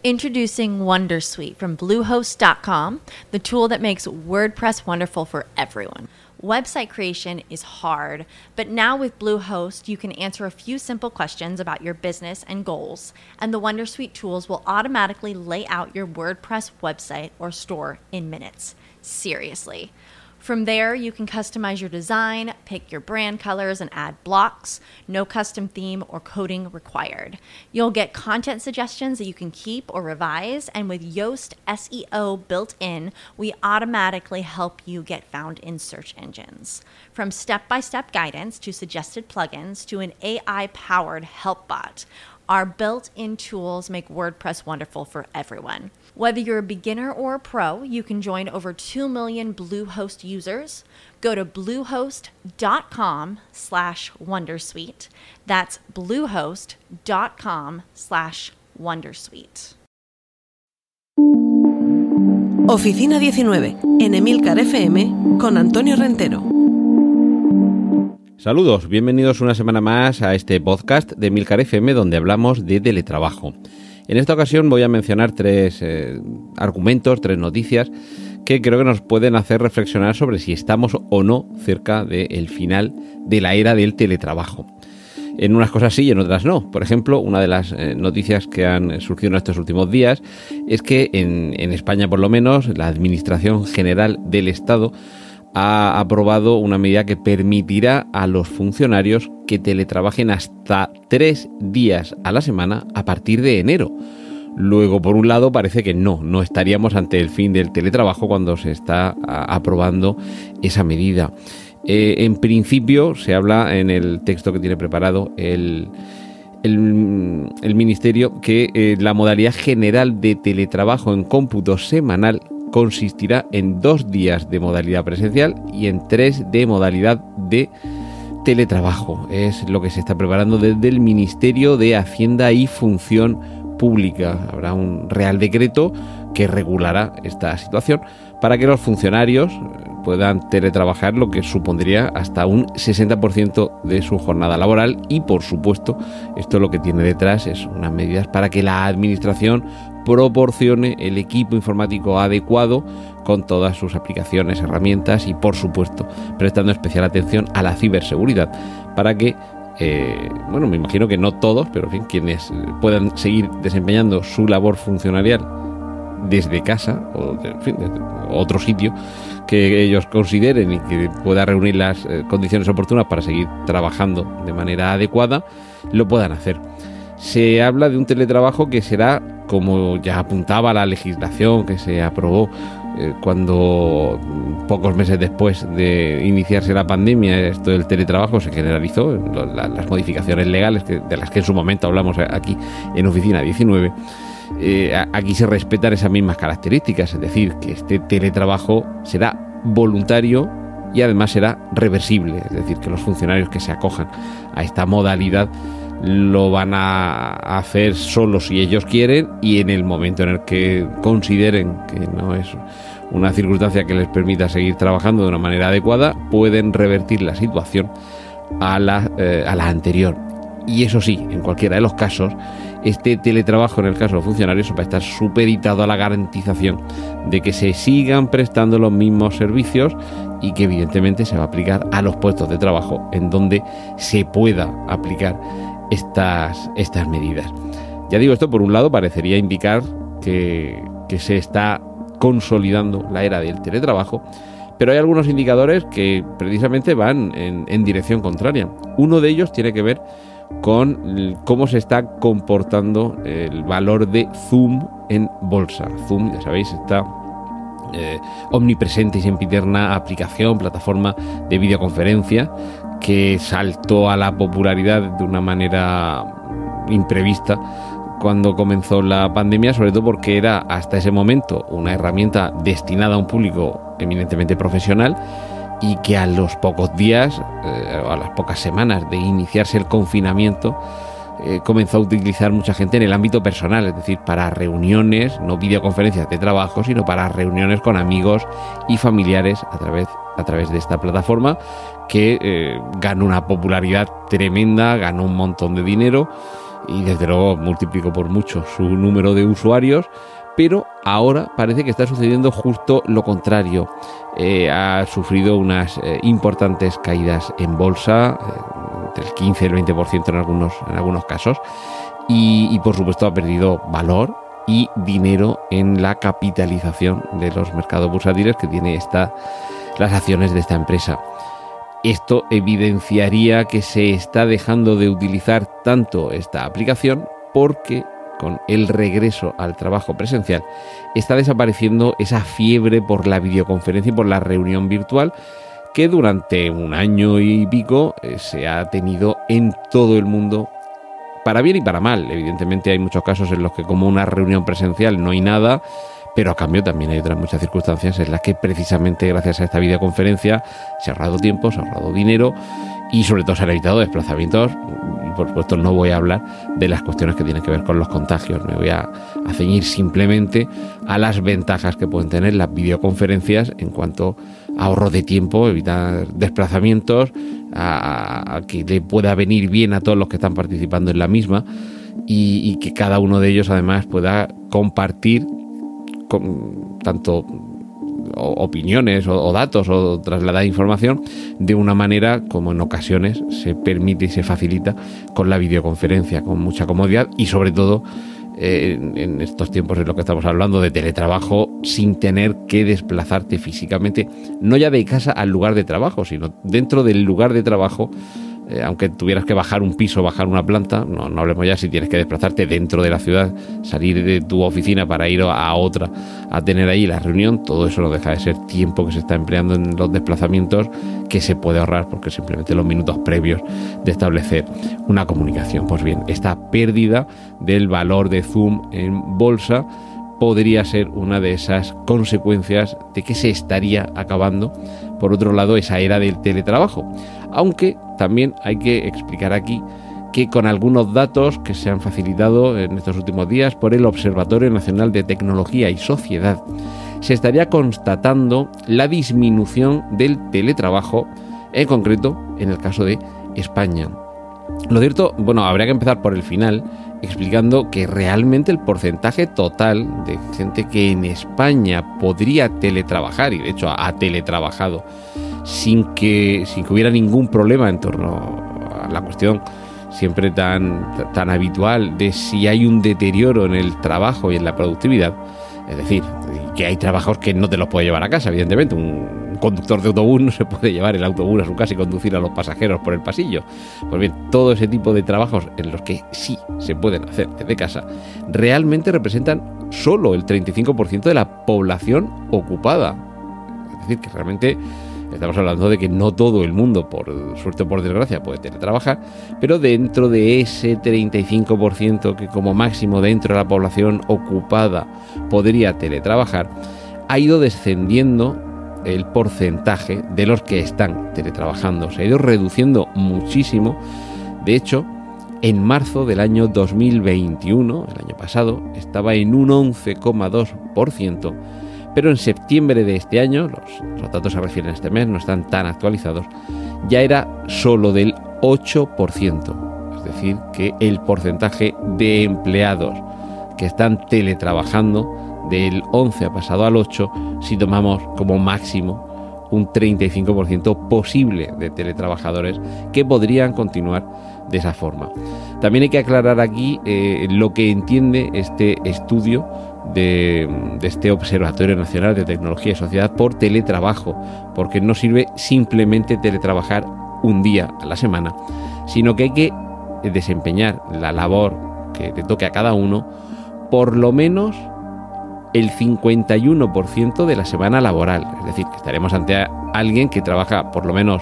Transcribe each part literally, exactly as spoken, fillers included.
Introducing Wondersuite from Bluehost dot com, the tool that makes WordPress wonderful for everyone. Website creation is hard, but now with Bluehost, you can answer a few simple questions about your business and goals, and the Wondersuite tools will automatically lay out your WordPress website or store in minutes. Seriously. From there, you can customize your design, pick your brand colors, and add blocks. No custom theme or coding required. You'll get content suggestions that you can keep or revise, and with Yoast S E O built in, we automatically help you get found in search engines. From step-by-step guidance to suggested plugins to an A I-powered help bot, our built-in tools make WordPress wonderful for everyone. Whether you're a beginner or a pro, you can join over two million Bluehost users. Go to bluehost.com slash wondersuite. That's bluehost.com slash wondersuite. Oficina diecinueve, en Emilcar F M, con Antonio Rentero. Saludos, bienvenidos una semana más a este podcast de Emilcar F M donde hablamos de teletrabajo. En esta ocasión voy a mencionar tres eh, argumentos, tres noticias que creo que nos pueden hacer reflexionar sobre si estamos o no cerca del final de la era del teletrabajo. En unas cosas sí y en otras no. Por ejemplo, una de las eh, noticias que han surgido en estos últimos días es que en, en España, por lo menos, la Administración General del Estado ha aprobado una medida que permitirá a los funcionarios que teletrabajen hasta tres días a la semana a partir de enero. Luego, por un lado, parece que no, no estaríamos ante el fin del teletrabajo cuando se está aprobando esa medida. Eh, en principio, se habla en el texto que tiene preparado el, el, el Ministerio que eh, la modalidad general de teletrabajo en cómputo semanal consistirá en dos días de modalidad presencial y en tres de modalidad de teletrabajo. Es lo que se está preparando desde el Ministerio de Hacienda y Función Pública. Habrá un Real Decreto que regulará esta situación para que los funcionarios puedan teletrabajar, lo que supondría hasta un sesenta por ciento de su jornada laboral y, por supuesto, esto lo que tiene detrás es unas medidas para que la Administración proporcione el equipo informático adecuado con todas sus aplicaciones, herramientas y, por supuesto, prestando especial atención a la ciberseguridad para que, eh, bueno, me imagino que no todos, pero en fin, quienes puedan seguir desempeñando su labor funcionarial desde casa o de, en fin, desde otro sitio que ellos consideren y que pueda reunir las eh, condiciones oportunas para seguir trabajando de manera adecuada, lo puedan hacer. Se habla de un teletrabajo que será, como ya apuntaba la legislación que se aprobó eh, cuando pocos meses después de iniciarse la pandemia, esto del teletrabajo se generalizó, lo, la, las modificaciones legales que, de las que en su momento hablamos aquí en Oficina diecinueve. Eh, aquí se respetan esas mismas características, es decir, que este teletrabajo será voluntario y además será reversible, es decir, que los funcionarios que se acojan a esta modalidad lo van a hacer solo si ellos quieren y en el momento en el que consideren que no es una circunstancia que les permita seguir trabajando de una manera adecuada, pueden revertir la situación a la, eh, a la anterior. Y eso sí, en cualquiera de los casos, este teletrabajo en el caso de los funcionarios va a estar supeditado a la garantización de que se sigan prestando los mismos servicios y que evidentemente se va a aplicar a los puestos de trabajo en donde se pueda aplicar estas, estas medidas. Ya digo, esto por un lado parecería indicar que, que se está consolidando la era del teletrabajo, pero hay algunos indicadores que precisamente van en, en dirección contraria. Uno de ellos tiene que ver con cómo se está comportando el valor de Zoom en bolsa. Zoom, ya sabéis, está eh, omnipresente y sempiterna aplicación, plataforma de videoconferencia que saltó a la popularidad de una manera imprevista cuando comenzó la pandemia, sobre todo porque era hasta ese momento una herramienta destinada a un público eminentemente profesional y que a los pocos días, eh, a las pocas semanas de iniciarse el confinamiento, eh, comenzó a utilizar mucha gente en el ámbito personal, es decir, para reuniones, no videoconferencias de trabajo, sino para reuniones con amigos y familiares a través, a través de esta plataforma que eh, ganó una popularidad tremenda, ganó un montón de dinero y desde luego multiplicó por mucho su número de usuarios, pero ahora parece que está sucediendo justo lo contrario. Eh, ha sufrido unas eh, importantes caídas en bolsa, eh, entre el quince y el veinte por ciento en algunos, en algunos casos, y, y por supuesto ha perdido valor y dinero en la capitalización de los mercados bursátiles que tiene esta, las acciones de esta empresa. Esto evidenciaría que se está dejando de utilizar tanto esta aplicación porque con el regreso al trabajo presencial está desapareciendo esa fiebre por la videoconferencia y por la reunión virtual que durante un año y pico eh, se ha tenido en todo el mundo, para bien y para mal. Evidentemente hay muchos casos en los que como una reunión presencial no hay nada, pero a cambio también hay otras muchas circunstancias en las que precisamente gracias a esta videoconferencia se ha ahorrado tiempo, se ha ahorrado dinero y sobre todo se han evitado desplazamientos. Y por supuesto no voy a hablar de las cuestiones que tienen que ver con los contagios, me voy a, a ceñir simplemente a las ventajas que pueden tener las videoconferencias en cuanto a ahorro de tiempo, evitar desplazamientos, a, a que le pueda venir bien a todos los que están participando en la misma y, y que cada uno de ellos además pueda compartir con tanto opiniones o, o datos o trasladar información de una manera como en ocasiones se permite y se facilita con la videoconferencia, con mucha comodidad y sobre todo eh, en, en estos tiempos en los que estamos hablando de teletrabajo sin tener que desplazarte físicamente, no ya de casa al lugar de trabajo, sino dentro del lugar de trabajo. Eh, aunque tuvieras que bajar un piso, bajar una planta, no, no hablemos ya si tienes que desplazarte dentro de la ciudad, salir de tu oficina para ir a otra, a tener ahí la reunión, todo eso no deja de ser tiempo que se está empleando en los desplazamientos que se puede ahorrar porque simplemente los minutos previos de establecer una comunicación. Pues bien, esta pérdida del valor de Zoom en bolsa podría ser una de esas consecuencias de que se estaría acabando, por otro lado, esa era del teletrabajo. Aunque también hay que explicar aquí que con algunos datos que se han facilitado en estos últimos días por el Observatorio Nacional de Tecnología y Sociedad, se estaría constatando la disminución del teletrabajo, en concreto en el caso de España. Lo cierto, bueno, habría que empezar por el final, explicando que realmente el porcentaje total de gente que en España podría teletrabajar, y de hecho ha teletrabajado, sin que, sin que hubiera ningún problema en torno a la cuestión siempre tan, tan habitual de si hay un deterioro en el trabajo y en la productividad. Es decir, que hay trabajos que no te los puede llevar a casa, evidentemente. Un conductor de autobús no se puede llevar el autobús a su casa y conducir a los pasajeros por el pasillo. Pues bien, todo ese tipo de trabajos en los que sí se pueden hacer desde casa, realmente representan solo el treinta y cinco por ciento de la población ocupada. Es decir, que realmente estamos hablando de que no todo el mundo, por suerte o por desgracia, puede teletrabajar, pero dentro de ese treinta y cinco por ciento que como máximo dentro de la población ocupada podría teletrabajar, ha ido descendiendo el porcentaje de los que están teletrabajando. Se ha ido reduciendo muchísimo. De hecho, en marzo del año dos mil veintiuno, el año pasado, estaba en un once coma dos por ciento, pero en septiembre de este año, los, los datos se refieren a este mes, no están tan actualizados, ya era solo del ocho por ciento. Es decir, que el porcentaje de empleados que están teletrabajando del once ha pasado al ocho, si tomamos como máximo un treinta y cinco por ciento posible de teletrabajadores que podrían continuar de esa forma. También hay que aclarar aquí eh, lo que entiende este estudio de, de este Observatorio Nacional de Tecnología y Sociedad por teletrabajo, porque no sirve simplemente teletrabajar un día a la semana, sino que hay que desempeñar la labor que le toque a cada uno por lo menos el cincuenta y uno por ciento de la semana laboral. Es decir, que estaremos ante alguien que trabaja por lo menos,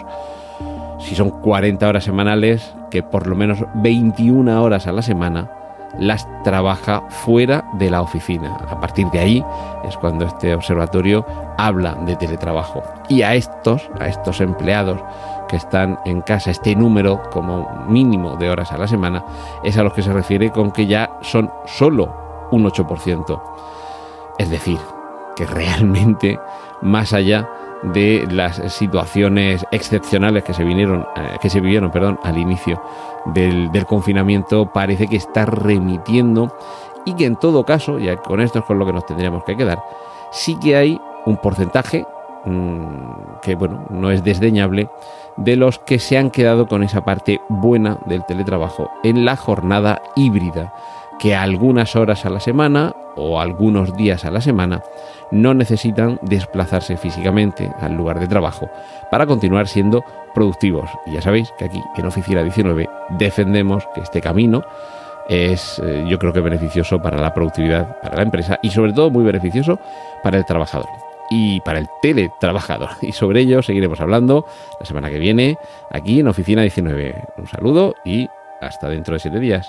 si son cuarenta horas semanales, que por lo menos veintiuna horas a la semana las trabaja fuera de la oficina. A partir de ahí es cuando este observatorio habla de teletrabajo. Y a estos, a estos empleados que están en casa, este número como mínimo de horas a la semana, es a los que se refiere con que ya son solo un ocho por ciento. Es decir, que realmente, más allá de las situaciones excepcionales que se vinieron, eh, que se vivieron, perdón, al inicio del, del confinamiento, parece que está remitiendo, y que en todo caso, ya con esto es con lo que nos tendríamos que quedar, sí que hay un porcentaje mmm, que bueno, no es desdeñable, de los que se han quedado con esa parte buena del teletrabajo en la jornada híbrida, que algunas horas a la semana o algunos días a la semana no necesitan desplazarse físicamente al lugar de trabajo para continuar siendo productivos. Y ya sabéis que aquí en Oficina diecinueve defendemos que este camino es, eh, yo creo que beneficioso para la productividad, para la empresa, y sobre todo muy beneficioso para el trabajador y para el teletrabajador. Y sobre ello seguiremos hablando la semana que viene aquí en Oficina diecinueve. Un saludo y hasta dentro de siete días.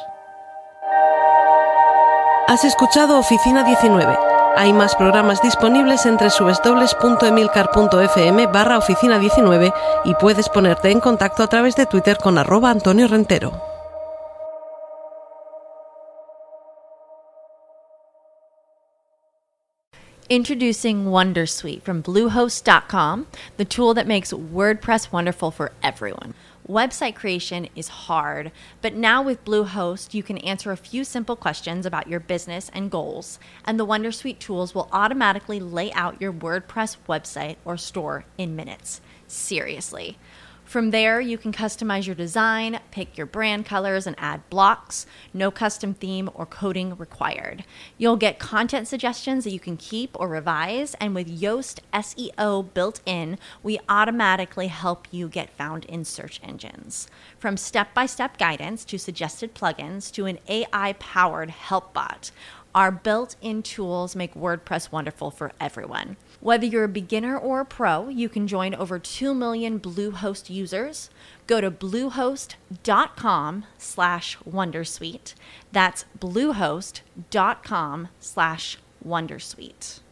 Has escuchado Oficina diecinueve. Hay más programas disponibles en doble u doble u doble u punto emilcar punto efe eme barra oficina diecinueve y puedes ponerte en contacto a través de Twitter con arroba Antonio Rentero. Introducing Wondersuite from Bluehost dot com, the tool that makes WordPress wonderful for everyone. Website creation is hard, but now with Bluehost, you can answer a few simple questions about your business and goals, and the Wondersuite tools will automatically lay out your WordPress website or store in minutes. Seriously. From there, you can customize your design, pick your brand colors, and add blocks. No custom theme or coding required. You'll get content suggestions that you can keep or revise, and with Yoast S E O built in, we automatically help you get found in search engines. From step-by-step guidance to suggested plugins to an A I-powered help bot, our built-in tools make WordPress wonderful for everyone. Whether you're a beginner or a pro, you can join over two million Bluehost users. Go to bluehost.com slash Wondersuite. That's bluehost.com slash Wondersuite.